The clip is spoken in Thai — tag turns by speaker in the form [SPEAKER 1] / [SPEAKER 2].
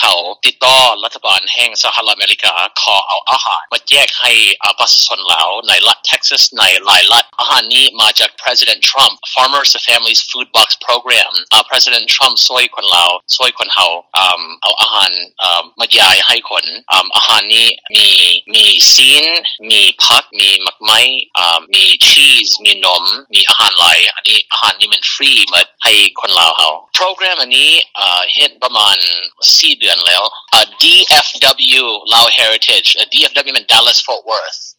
[SPEAKER 1] เขาติดต่อรัฐบาลแห่งสหรัฐอเมริกาขอเอาอาหารมาแจกให้ประชาชนลาวในรัฐเท็กซัสในหลายรัฐอาหารนี้มาจาก President Trump Farmers to Families Food Box Program President Trumpช่วยคนลาวช่วยคนเฮาเอาอาหารมาจ่ายให้คนอาหารนี้มีซีนมีผักมีหมักไม้มีชีสมีนมมีอาหารหลายอันนี้อาหารนี้มันฟรีหมดให้คนลาวเฮาโปรแกรมอันนี้เฮ็ดประมาณ4 เดือนแล้วDFW Lao Heritage DFW มัน Dallas Fort Worth